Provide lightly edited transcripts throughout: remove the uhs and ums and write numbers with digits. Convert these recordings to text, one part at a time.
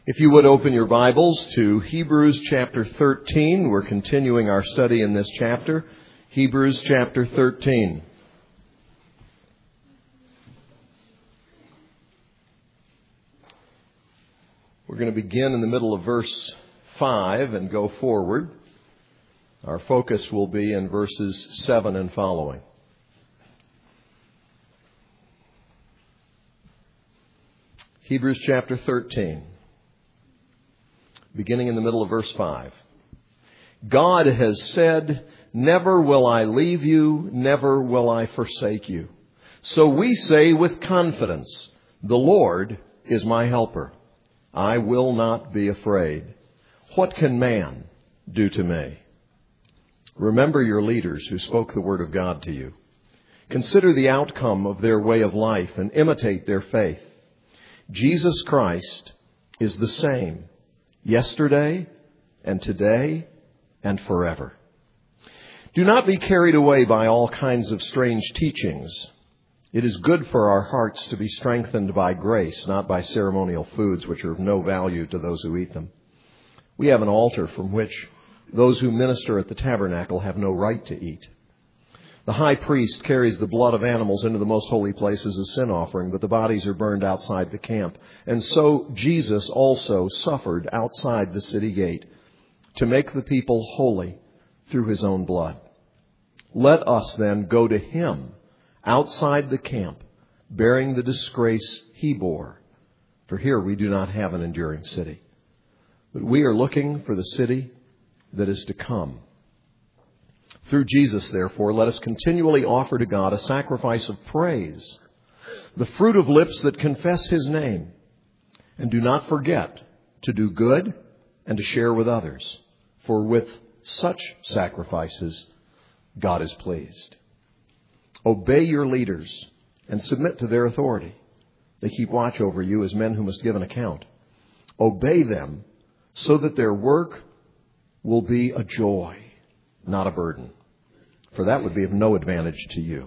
If you would open your Bibles to Hebrews chapter 13. We're continuing our study in this chapter. Hebrews chapter 13. We're going to begin in the middle of verse 5 and go forward. Our focus will be in verses 7 and following. Hebrews chapter 13. Beginning in the middle of verse 5. God has said, "Never will I leave you, never will I forsake you." So we say with confidence, "The Lord is my helper. I will not be afraid. What can man do to me?" Remember your leaders who spoke the word of God to you. Consider the outcome of their way of life and imitate their faith. Jesus Christ is the same yesterday and today and forever. Do not be carried away by all kinds of strange teachings. It is good for our hearts to be strengthened by grace, not by ceremonial foods which are of no value to those who eat them. We have an altar from which those who minister at the tabernacle have no right to eat. The high priest carries the blood of animals into the most holy place as a sin offering, but the bodies are burned outside the camp. And so Jesus also suffered outside the city gate to make the people holy through his own blood. Let us then go to him outside the camp, bearing the disgrace he bore. For here we do not have an enduring city, but we are looking for the city that is to come. Through Jesus, therefore, let us continually offer to God a sacrifice of praise, the fruit of lips that confess his name. And do not forget to do good and to share with others, for with such sacrifices, God is pleased. Obey your leaders and submit to their authority. They keep watch over you as men who must give an account. Obey them so that their work will be a joy, not a burden, for that would be of no advantage to you.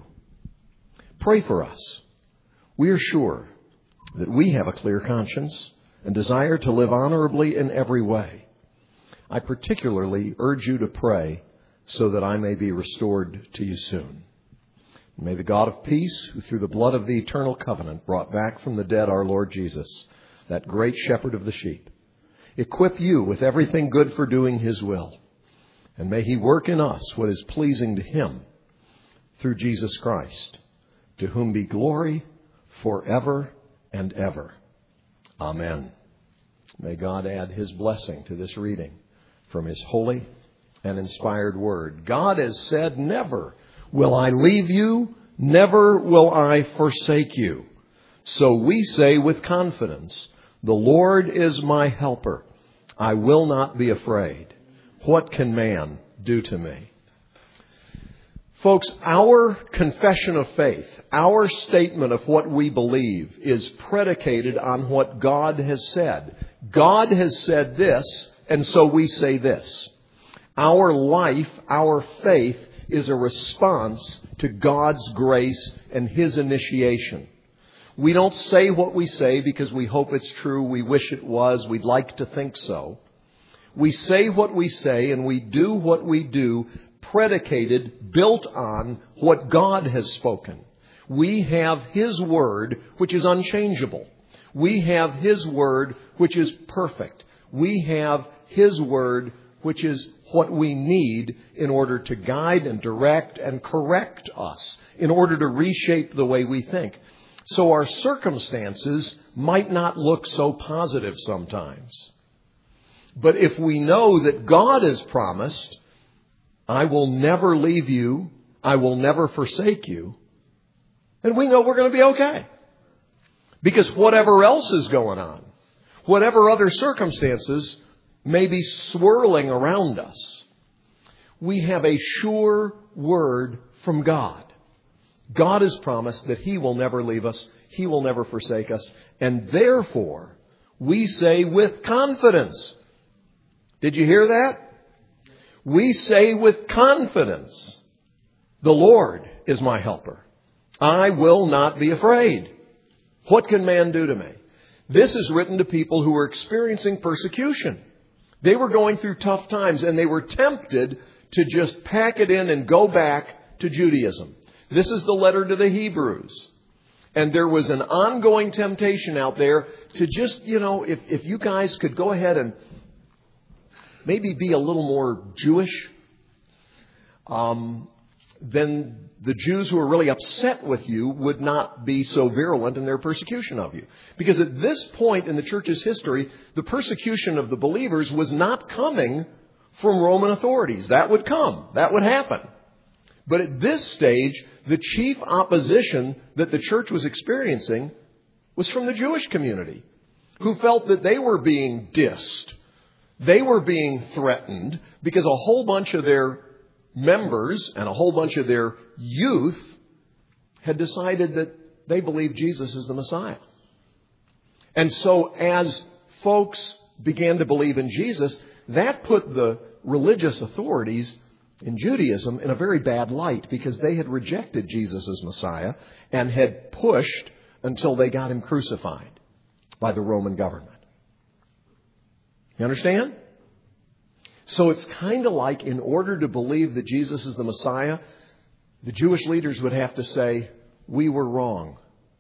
Pray for us. We are sure that we have a clear conscience and desire to live honorably in every way. I particularly urge you to pray so that I may be restored to you soon. May the God of peace, who through the blood of the eternal covenant brought back from the dead our Lord Jesus, that great shepherd of the sheep, equip you with everything good for doing his will. And may he work in us what is pleasing to him through Jesus Christ, to whom be glory forever and ever. Amen. May God add his blessing to this reading from his holy and inspired word. God has said, "Never will I leave you, never will I forsake you." So we say with confidence, "The Lord is my helper. I will not be afraid. What can man do to me?" Folks, our confession of faith, our statement of what we believe, is predicated on what God has said. God has said this, and so we say this. Our life, our faith, is a response to God's grace and his initiation. We don't say what we say because we hope it's true, we wish it was, we'd like to think so. We say what we say and we do what we do, predicated, built on what God has spoken. We have his word, which is unchangeable. We have his word, which is perfect. We have his word, which is what we need in order to guide and direct and correct us, in order to reshape the way we think. So our circumstances might not look so positive sometimes. But if we know that God has promised, "I will never leave you, I will never forsake you," then we know we're going to be okay. Because whatever else is going on, whatever other circumstances may be swirling around us, we have a sure word from God. God has promised that he will never leave us, he will never forsake us, and therefore we say with confidence. Did you hear that? We say with confidence, "The Lord is my helper. I will not be afraid. What can man do to me?" This is written to people who were experiencing persecution. They were going through tough times, and they were tempted to just pack it in and go back to Judaism. This is the letter to the Hebrews. And there was an ongoing temptation out there to just, if you guys could go ahead and maybe be a little more Jewish, then the Jews who are really upset with you would not be so virulent in their persecution of you. Because at this point in the church's history, the persecution of the believers was not coming from Roman authorities. That would come. That would happen. But at this stage, the chief opposition that the church was experiencing was from the Jewish community, who felt that they were being dissed. They were being threatened because a whole bunch of their members and a whole bunch of their youth had decided that they believed Jesus is the Messiah. And so as folks began to believe in Jesus, that put the religious authorities in Judaism in a very bad light, because they had rejected Jesus as Messiah and had pushed until they got him crucified by the Roman government. You understand? So it's kind of like, in order to believe that Jesus is the Messiah, the Jewish leaders would have to say, we were wrong.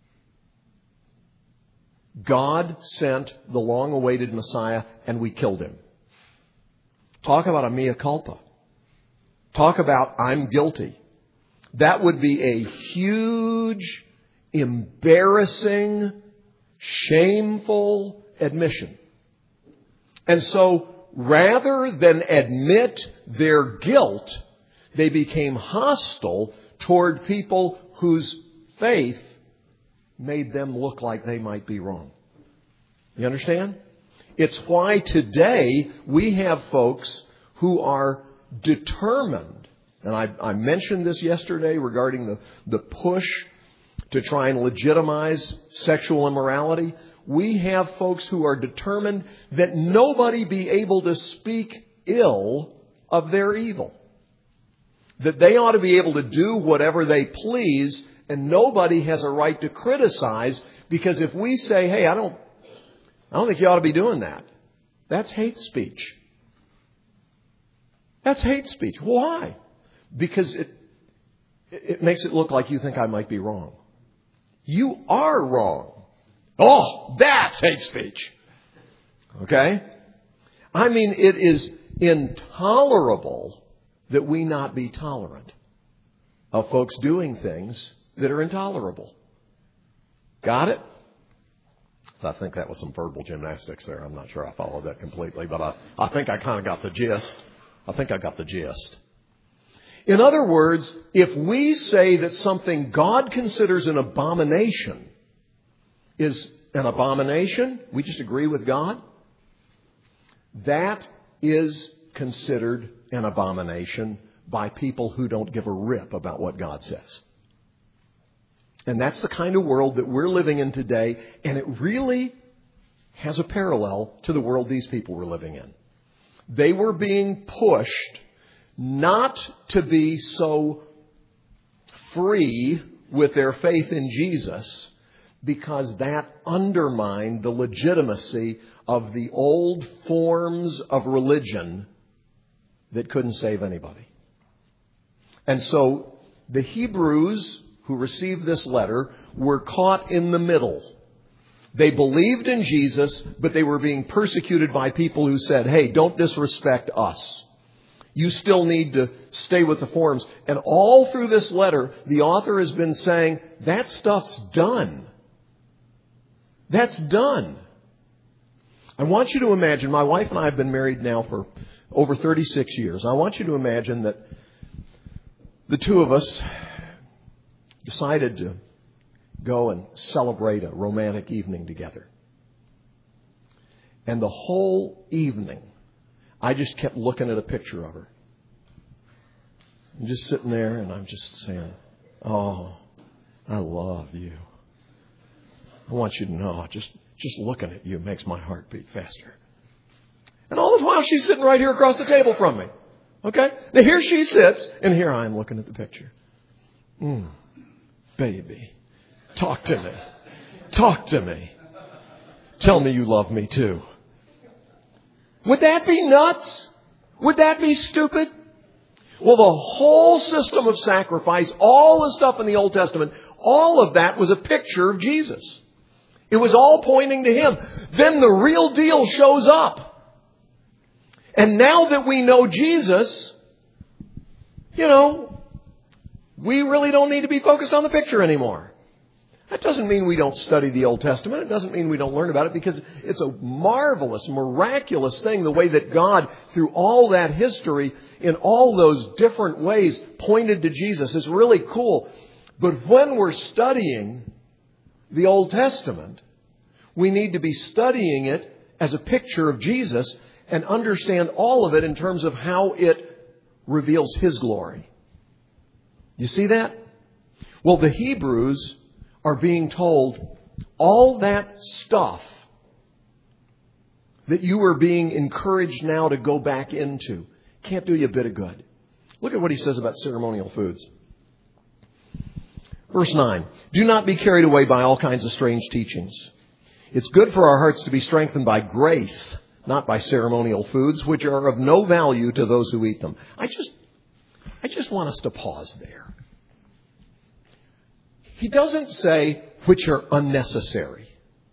God sent the long-awaited Messiah and we killed him. Talk about a mea culpa. Talk about I'm guilty. That would be a huge, embarrassing, shameful admission. And so, rather than admit their guilt, they became hostile toward people whose faith made them look like they might be wrong. You understand? It's why today we have folks who are determined, and I mentioned this yesterday regarding the push to try and legitimize sexual immorality. We have folks who are determined that nobody be able to speak ill of their evil. That they ought to be able to do whatever they please, and nobody has a right to criticize, because if we say, hey, I don't think you ought to be doing that, that's hate speech. That's hate speech. Why? Because it makes it look like you think I might be wrong. You are wrong. Oh, that's hate speech. Okay? I mean, it is intolerable that we not be tolerant of folks doing things that are intolerable. Got it? I think that was some verbal gymnastics there. I'm not sure I followed that completely, but I think I kind of got the gist. I think I got the gist. In other words, if we say that something God considers an abomination is an abomination, we just agree with God, that is considered an abomination by people who don't give a rip about what God says. And that's the kind of world that we're living in today, and it really has a parallel to the world these people were living in. They were being pushed not to be so free with their faith in Jesus, because that undermined the legitimacy of the old forms of religion that couldn't save anybody. And so the Hebrews who received this letter were caught in the middle. They believed in Jesus, but they were being persecuted by people who said, hey, don't disrespect us. You still need to stay with the forms. And all through this letter, the author has been saying, that stuff's done. That's done. I want you to imagine, my wife and I have been married now for over 36 years. I want you to imagine that the two of us decided to go and celebrate a romantic evening together. And the whole evening, I just kept looking at a picture of her. I'm just sitting there and I'm just saying, oh, I love you. I want you to know, just looking at you makes my heart beat faster. And all the while she's sitting right here across the table from me. Okay? Now here she sits, and here I am looking at the picture. Baby, talk to me. Talk to me. Tell me you love me too. Would that be nuts? Would that be stupid? Well, the whole system of sacrifice, all the stuff in the Old Testament, all of that was a picture of Jesus. It was all pointing to Him. Then the real deal shows up. And now that we know Jesus, we really don't need to be focused on the picture anymore. That doesn't mean we don't study the Old Testament. It doesn't mean we don't learn about it, because it's a marvelous, miraculous thing, the way that God, through all that history, in all those different ways, pointed to Jesus. It's really cool. But when we're studying the Old Testament, we need to be studying it as a picture of Jesus and understand all of it in terms of how it reveals His glory. You see that? Well, the Hebrews are being told all that stuff that you are being encouraged now to go back into can't do you a bit of good. Look at what he says about ceremonial foods. Verse 9, do not be carried away by all kinds of strange teachings. It's good for our hearts to be strengthened by grace, not by ceremonial foods, which are of no value to those who eat them. I just want us to pause there. He doesn't say which are unnecessary.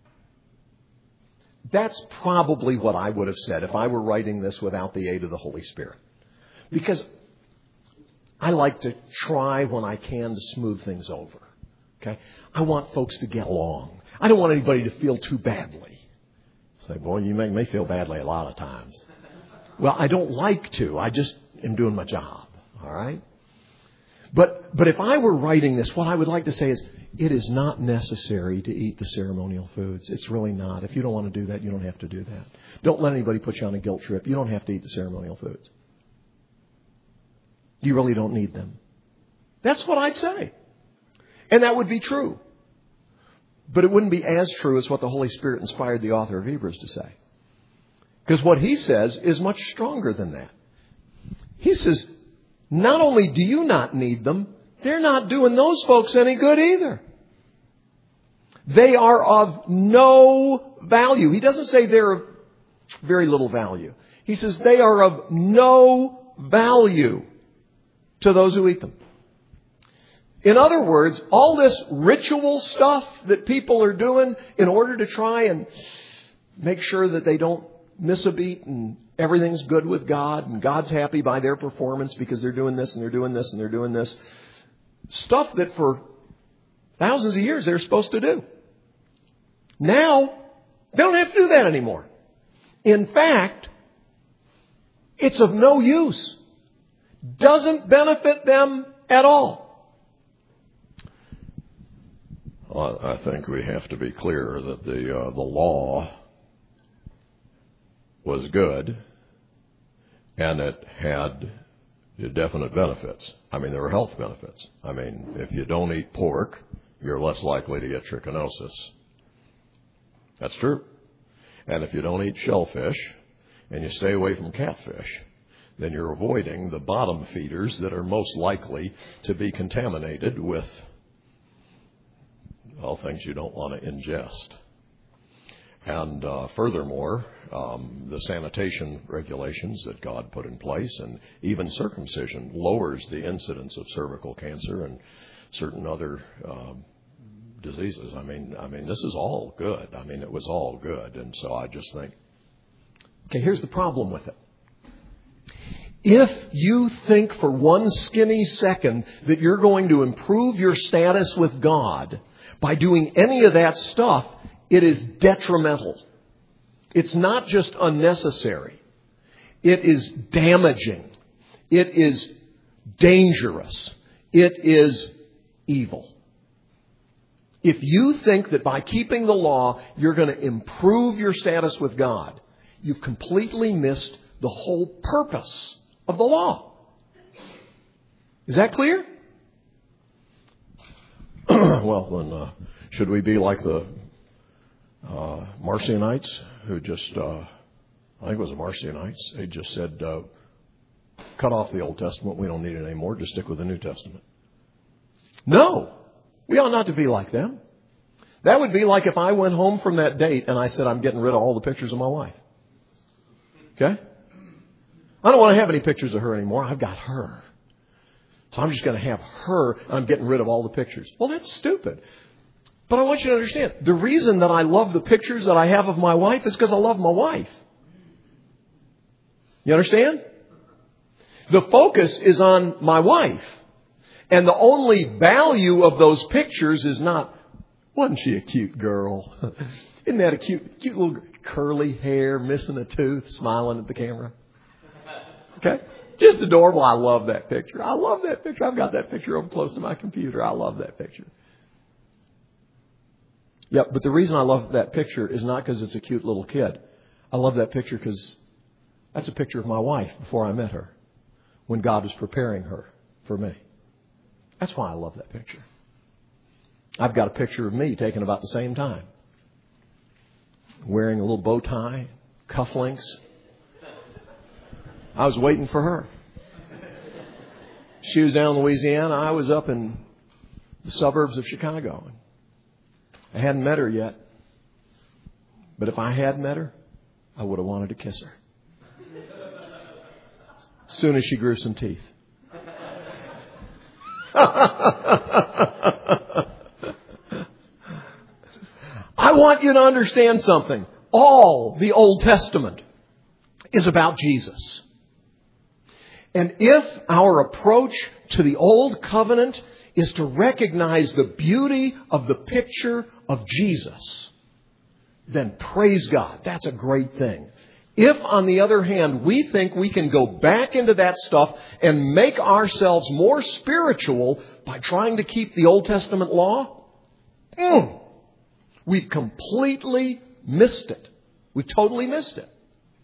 That's probably what I would have said if I were writing this without the aid of the Holy Spirit. Because I like to try when I can to smooth things over. Okay? I want folks to get along. I don't want anybody to feel too badly. Say, boy, you make me feel badly a lot of times. Well, I don't like to. I just am doing my job. All right? But if I were writing this, what I would like to say is, it is not necessary to eat the ceremonial foods. It's really not. If you don't want to do that, you don't have to do that. Don't let anybody put you on a guilt trip. You don't have to eat the ceremonial foods. You really don't need them. That's what I'd say. And that would be true. But it wouldn't be as true as what the Holy Spirit inspired the author of Hebrews to say. Because what he says is much stronger than that. He says, not only do you not need them, they're not doing those folks any good either. They are of no value. He doesn't say they're of very little value. He says they are of no value to those who eat them. In other words, all this ritual stuff that people are doing in order to try and make sure that they don't miss a beat and everything's good with God and God's happy by their performance because they're doing this and they're doing this and they're doing this. Stuff that for thousands of years they're supposed to do. Now, they don't have to do that anymore. In fact, it's of no use. Doesn't benefit them at all. Well, I think we have to be clear that the law was good and it had definite benefits. I mean, there were health benefits. I mean, if you don't eat pork, you're less likely to get trichinosis. That's true. And if you don't eat shellfish and you stay away from catfish, then you're avoiding the bottom feeders that are most likely to be contaminated with, well, things you don't want to ingest. And furthermore, the sanitation regulations that God put in place and even circumcision lowers the incidence of cervical cancer and certain other diseases. I mean, this is all good. I mean, it was all good. And so I just think, okay, here's the problem with it. If you think for one skinny second that you're going to improve your status with God by doing any of that stuff, it is detrimental. It's not just unnecessary. It is damaging. It is dangerous. It is evil. If you think that by keeping the law, you're going to improve your status with God, you've completely missed the whole purpose of the law. Is that clear? Well, then, should we be like the Marcionites who just, I think it was the Marcionites, they just said, cut off the Old Testament, we don't need it anymore, just stick with the New Testament. No, we ought not to be like them. That would be like if I went home from that date and I said, I'm getting rid of all the pictures of my wife. Okay? I don't want to have any pictures of her anymore. I've got her. So I'm just going to have her. I'm getting rid of all the pictures. Well, that's stupid. But I want you to understand, the reason that I love the pictures that I have of my wife is because I love my wife. You understand? The focus is on my wife. And the only value of those pictures is not, wasn't she a cute girl? Isn't that a cute little curly hair, missing a tooth, smiling at the camera? Okay? Just adorable. I love that picture. I love that picture. I've got that picture over close to my computer. I love that picture. Yeah, but the reason I love that picture is not because it's a cute little kid. I love that picture because that's a picture of my wife before I met her, when God was preparing her for me. That's why I love that picture. I've got a picture of me taken about the same time, wearing a little bow tie, cufflinks. I was waiting for her. She was down in Louisiana. I was up in the suburbs of Chicago. I hadn't met her yet. But if I had met her, I would have wanted to kiss her. As soon as she grew some teeth. I want you to understand something. All the Old Testament is about Jesus. And if our approach to the Old Covenant is to recognize the beauty of the picture of Jesus, then praise God. That's a great thing. If, on the other hand, we think we can go back into that stuff and make ourselves more spiritual by trying to keep the Old Testament law, we've completely missed it. We've totally missed it.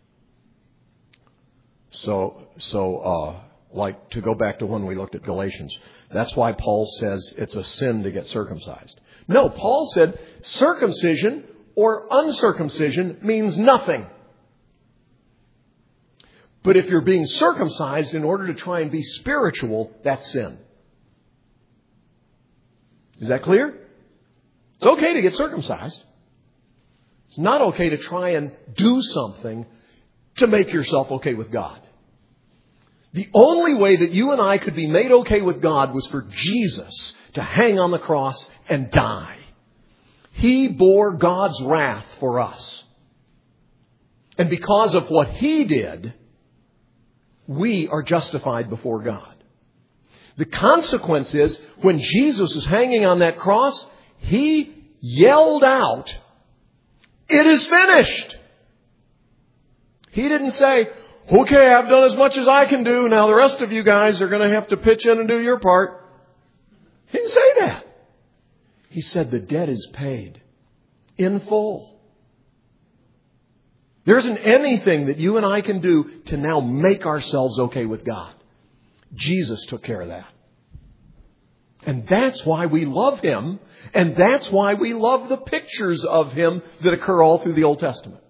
So, like to go back to when we looked at Galatians, that's why Paul says it's a sin to get circumcised. No, Paul said circumcision or uncircumcision means nothing. But if you're being circumcised in order to try and be spiritual, that's sin. Is that clear? It's okay to get circumcised. It's not okay to try and do something to make yourself okay with God. The only way that you and I could be made okay with God was for Jesus to hang on the cross and die. He bore God's wrath for us. And because of what He did, we are justified before God. The consequence is, when Jesus was hanging on that cross, He yelled out, "It is finished." He didn't say, "Okay, I've done as much as I can do. Now the rest of you guys are going to have to pitch in and do your part." He didn't say that. He said the debt is paid in full. There isn't anything that you and I can do to now make ourselves okay with God. Jesus took care of that. And that's why we love Him. And that's why we love the pictures of Him that occur all through the Old Testament.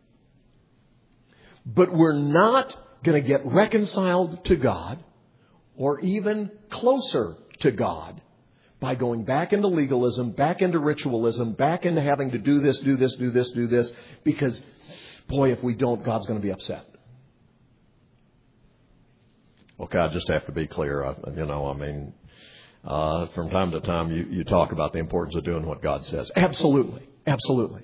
But we're not going to get reconciled to God or even closer to God by going back into legalism, back into ritualism, back into having to do this, do this, do this, do this. Because, boy, if we don't, God's going to be upset. Okay, I just have to be clear. From time to time you talk about the importance of doing what God says. Absolutely. Absolutely.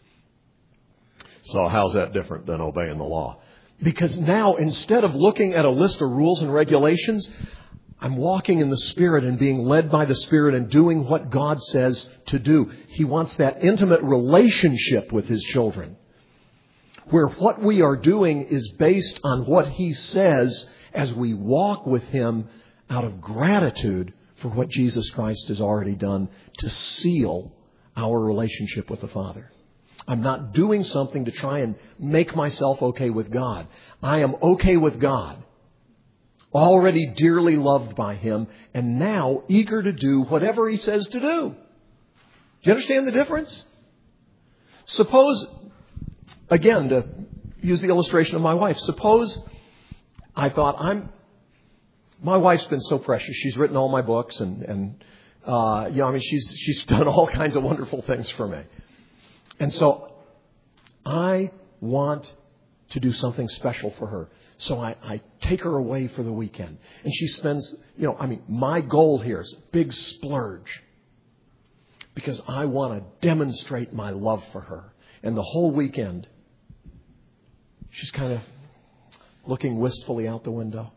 So how's that different than obeying the law? Because now, instead of looking at a list of rules and regulations, I'm walking in the Spirit and being led by the Spirit and doing what God says to do. He wants that intimate relationship with His children, where what we are doing is based on what He says as we walk with Him out of gratitude for what Jesus Christ has already done to seal our relationship with the Father. I'm not doing something to try and make myself okay with God. I am okay with God, already dearly loved by Him, and now eager to do whatever He says to do. Do you understand the difference? Suppose, again, to use the illustration of my wife, suppose I thought, my wife's been so precious. She's written all my books, and She's done all kinds of wonderful things for me. And so I want to do something special for her. So I take her away for the weekend. And she spends, my goal here is a big splurge. Because I want to demonstrate my love for her. And the whole weekend, she's kind of looking wistfully out the window.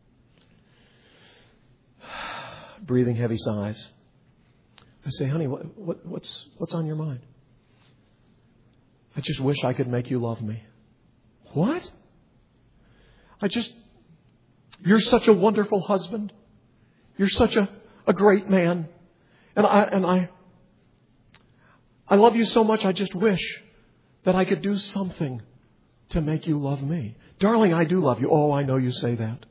Breathing heavy sighs. I say, honey, what's on your mind? I just wish I could make you love me. What? You're such a wonderful husband. You're such a great man. And I love you so much, I just wish that I could do something to make you love me. Darling, I do love you. Oh, I know you say that.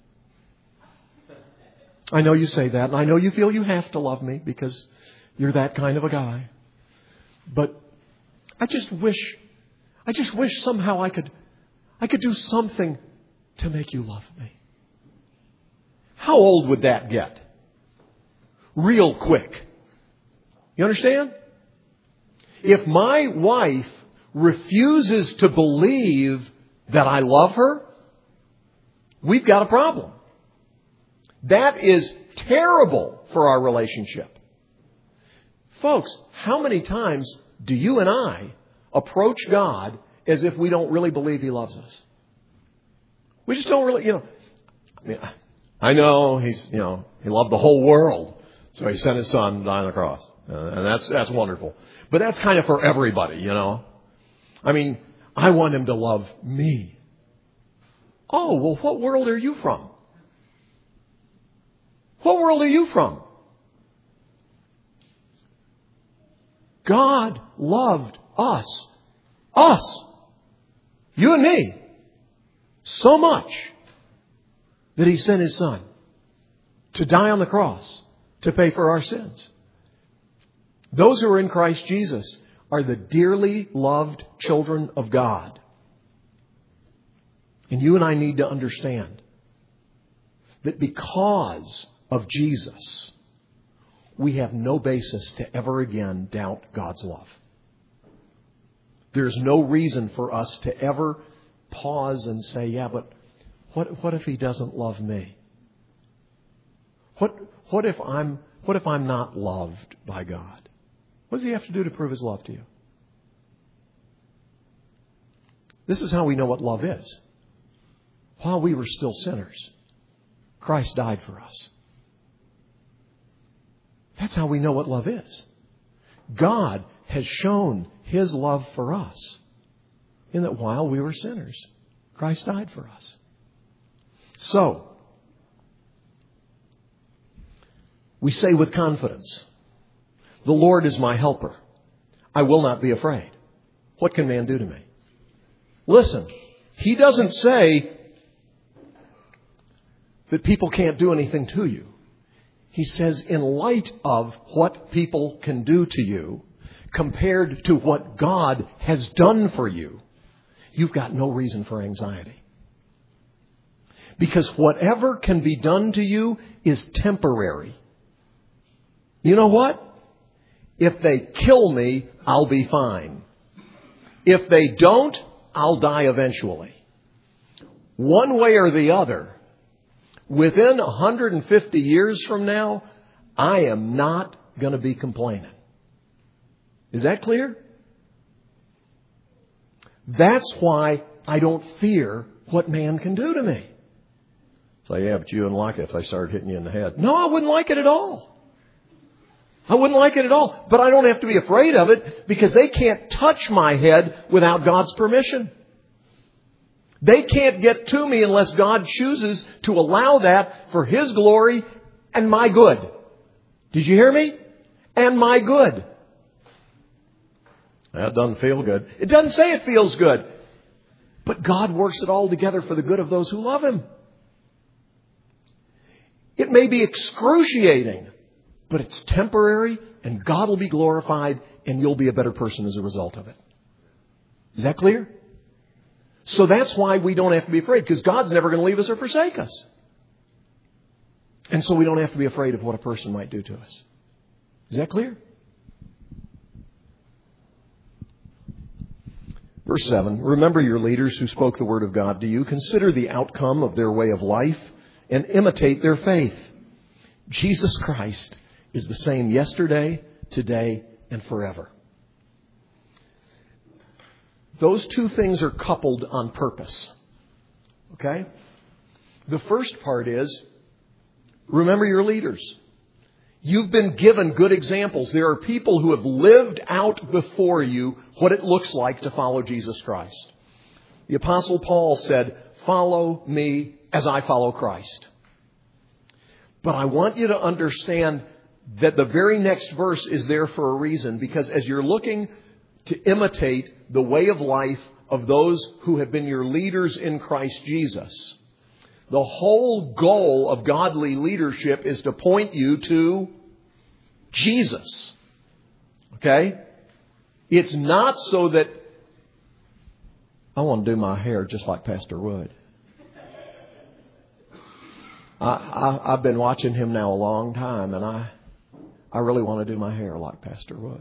I know you say that. And I know you feel you have to love me because you're that kind of a guy. But I just wish somehow I could do something to make you love me. How old would that get? Real quick. You understand? If my wife refuses to believe that I love her, we've got a problem. That is terrible for our relationship. Folks, how many times do you and I approach God as if we don't really believe He loves us? We just don't really, I know He loved the whole world, so He sent His Son to die on the cross. And that's wonderful. But that's kind of for everybody, I want Him to love me. Oh, well, what world are you from? What world are you from? God loved us, you and me, so much that He sent His Son to die on the cross to pay for our sins. Those who are in Christ Jesus are the dearly loved children of God. And you and I need to understand that because of Jesus, we have no basis to ever again doubt God's love. There's no reason for us to ever pause and say, yeah, but what if He doesn't love me? What if I'm not loved by God? What does He have to do to prove His love to you? This is how we know what love is. While we were still sinners, Christ died for us. That's how we know what love is. God has shown His love for us in that while we were sinners, Christ died for us. So, we say with confidence, the Lord is my helper. I will not be afraid. What can man do to me? Listen, He doesn't say that people can't do anything to you. He says in light of what people can do to you, compared to what God has done for you, you've got no reason for anxiety. Because whatever can be done to you is temporary. You know what? If they kill me, I'll be fine. If they don't, I'll die eventually. One way or the other, within 150 years from now, I am not going to be complaining. Is that clear? That's why I don't fear what man can do to me. So, yeah, but you wouldn't like it if they started hitting you in the head. No, I wouldn't like it at all. I wouldn't like it at all. But I don't have to be afraid of it because they can't touch my head without God's permission. They can't get to me unless God chooses to allow that for His glory and my good. Did you hear me? And my good. That doesn't feel good. It doesn't say it feels good. But God works it all together for the good of those who love Him. It may be excruciating, but it's temporary and God will be glorified and you'll be a better person as a result of it. Is that clear? So that's why we don't have to be afraid, because God's never going to leave us or forsake us. And so we don't have to be afraid of what a person might do to us. Is that clear? Verse 7, remember your leaders who spoke the word of God to you. Consider the outcome of their way of life and imitate their faith. Jesus Christ is the same yesterday, today, and forever. Those two things are coupled on purpose. Okay? The first part is, remember your leaders. You've been given good examples. There are people who have lived out before you what it looks like to follow Jesus Christ. The Apostle Paul said, follow me as I follow Christ. But I want you to understand that the very next verse is there for a reason, because as you're looking to imitate the way of life of those who have been your leaders in Christ Jesus, the whole goal of godly leadership is to point you to Jesus. Okay? It's not so that I want to do my hair just like Pastor Wood. I've been watching him now a long time, and I really want to do my hair like Pastor Wood.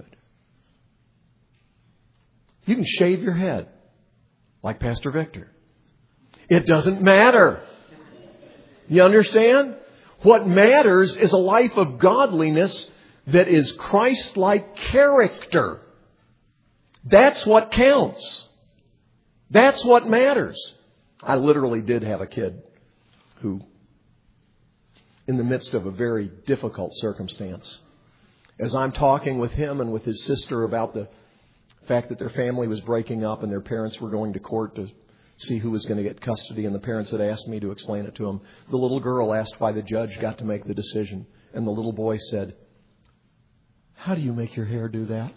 You can shave your head like Pastor Victor. It doesn't matter. You understand? What matters is a life of godliness that is Christ-like character. That's what counts. That's what matters. I literally did have a kid who, in the midst of a very difficult circumstance, as I'm talking with him and with his sister about the fact that their family was breaking up and their parents were going to court to see who was going to get custody, and the parents had asked me to explain it to them. The little girl asked why the judge got to make the decision, and the little boy said, "How do you make your hair do that?"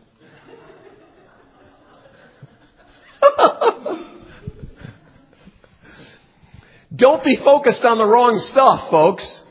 Don't be focused on the wrong stuff, folks.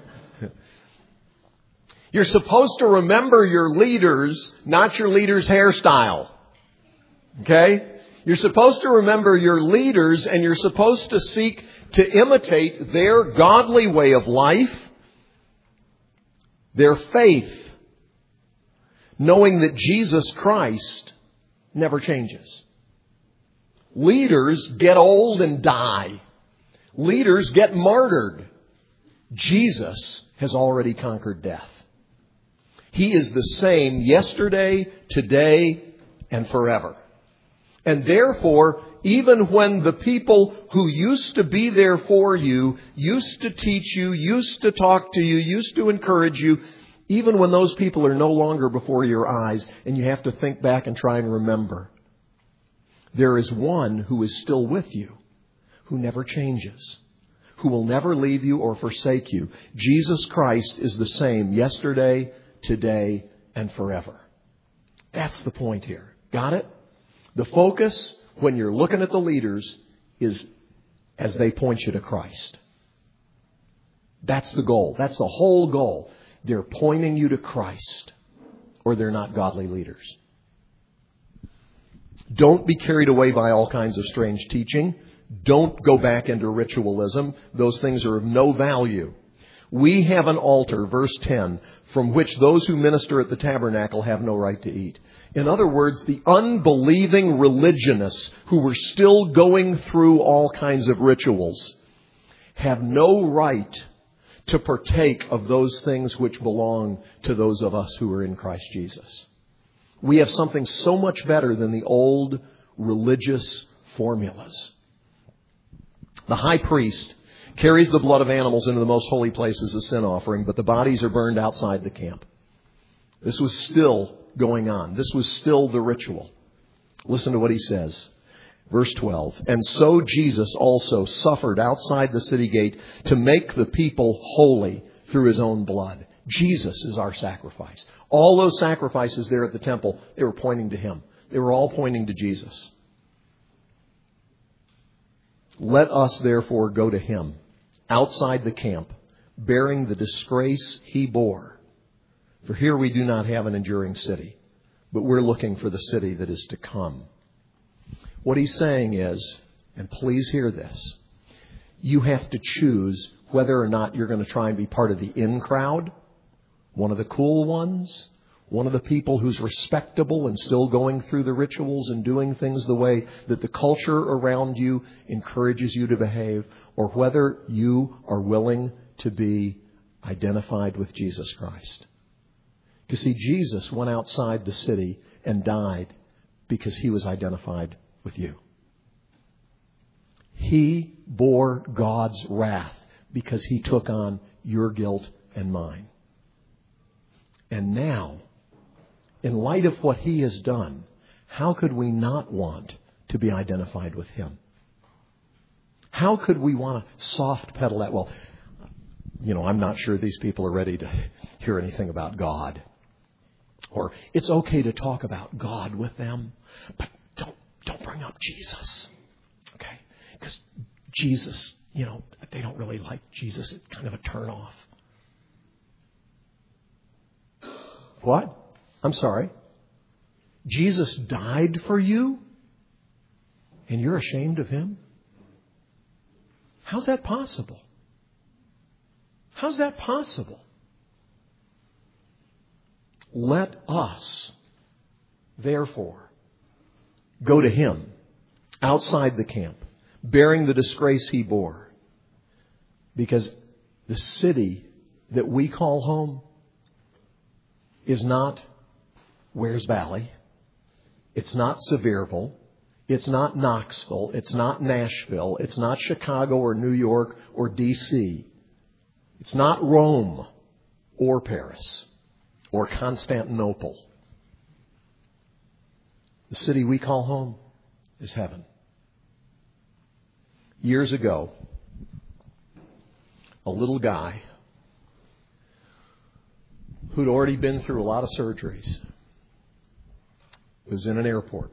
You're supposed to remember your leaders, not your leader's hairstyle. Okay? You're supposed to remember your leaders, and you're supposed to seek to imitate their godly way of life, their faith, knowing that Jesus Christ never changes. Leaders get old and die. Leaders get martyred. Jesus has already conquered death. He is the same yesterday, today, and forever. And therefore, even when the people who used to be there for you, used to teach you, used to talk to you, used to encourage you, even when those people are no longer before your eyes and you have to think back and try and remember, there is one who is still with you, who never changes, who will never leave you or forsake you. Jesus Christ is the same yesterday, today, and forever. That's the point here. Got it? The focus, when you're looking at the leaders, is as they point you to Christ. That's the goal. That's the whole goal. They're pointing you to Christ, or they're not godly leaders. Don't be carried away by all kinds of strange teaching. Don't go back into ritualism. Those things are of no value. We have an altar, verse 10, from which those who minister at the tabernacle have no right to eat. In other words, the unbelieving religionists who were still going through all kinds of rituals have no right to partake of those things which belong to those of us who are in Christ Jesus. We have something so much better than the old religious formulas. The high priest carries the blood of animals into the most holy place as a sin offering, but the bodies are burned outside the camp. This was still going on. This was still the ritual. Listen to what he says. Verse 12. And so Jesus also suffered outside the city gate to make the people holy through his own blood. Jesus is our sacrifice. All those sacrifices there at the temple, they were pointing to him. They were all pointing to Jesus. Let us therefore go to him outside the camp, bearing the disgrace he bore. For here we do not have an enduring city, but we're looking for the city that is to come. What he's saying is, and please hear this, you have to choose whether or not you're going to try and be part of the in crowd, one of the cool ones, one of the people who's respectable and still going through the rituals and doing things the way that the culture around you encourages you to behave, or whether you are willing to be identified with Jesus Christ. You see, Jesus went outside the city and died because He was identified with you. He bore God's wrath because He took on your guilt and mine. And now, in light of what He has done, how could we not want to be identified with Him? How could we want to soft pedal that? Well, I'm not sure these people are ready to hear anything about God. Or it's okay to talk about God with them, but don't bring up Jesus. Okay? Because Jesus, they don't really like Jesus. It's kind of a turn off. What? I'm sorry. Jesus died for you? And you're ashamed of Him? How's that possible? How's that possible? Let us, therefore, go to Him outside the camp, bearing the disgrace He bore. Because the city that we call home is not Wears Valley. It's not Sevierville. It's not Knoxville. It's not Nashville. It's not Chicago or New York or D.C. It's not Rome or Paris or Constantinople. The city we call home is heaven. Years ago, a little guy who'd already been through a lot of surgeries was in an airport.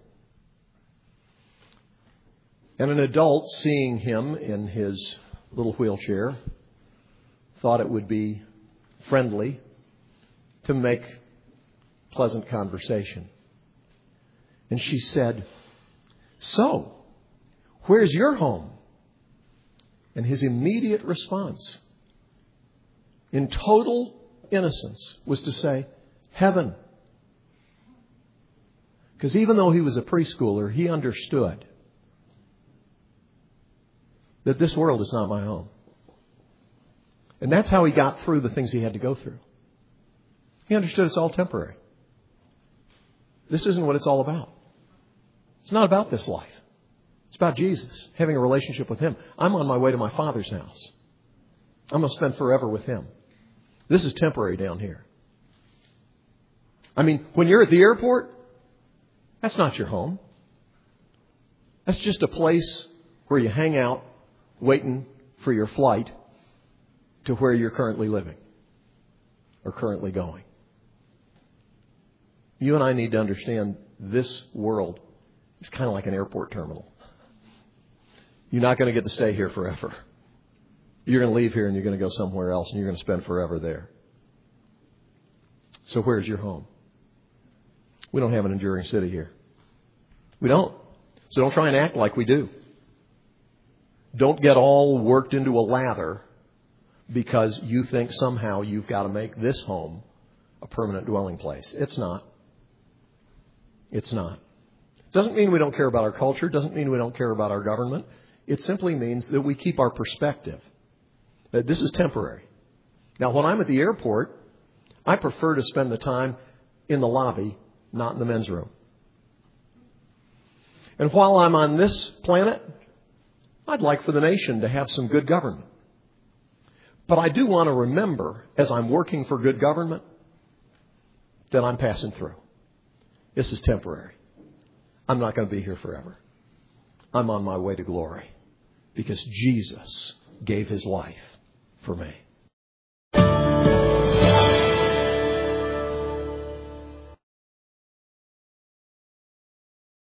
And an adult, seeing him in his little wheelchair, thought it would be friendly to make pleasant conversation. And she said, "So, where's your home?" And his immediate response, in total innocence, was to say, "Heaven." Because even though he was a preschooler, he understood that this world is not my home. And that's how he got through the things he had to go through. He understood it's all temporary. This isn't what it's all about. It's not about this life. It's about Jesus, having a relationship with Him. I'm on my way to my Father's house. I'm going to spend forever with Him. This is temporary down here. I mean, when you're at the airport, that's not your home. That's just a place where you hang out waiting for your flight to where you're currently living or currently going. You and I need to understand this world is kind of like an airport terminal. You're not going to get to stay here forever. You're going to leave here and you're going to go somewhere else and you're going to spend forever there. So where's your home? We don't have an enduring city here. We don't. So don't try and act like we do. Don't get all worked into a lather because you think somehow you've got to make this home a permanent dwelling place. It's not. It's not. Doesn't mean we don't care about our culture. Doesn't mean we don't care about our government. It simply means that we keep our perspective. That this is temporary. Now, when I'm at the airport, I prefer to spend the time in the lobby, not in the men's room. And while I'm on this planet, I'd like for the nation to have some good government. But I do want to remember, as I'm working for good government, that I'm passing through. This is temporary. I'm not going to be here forever. I'm on my way to glory because Jesus gave His life for me.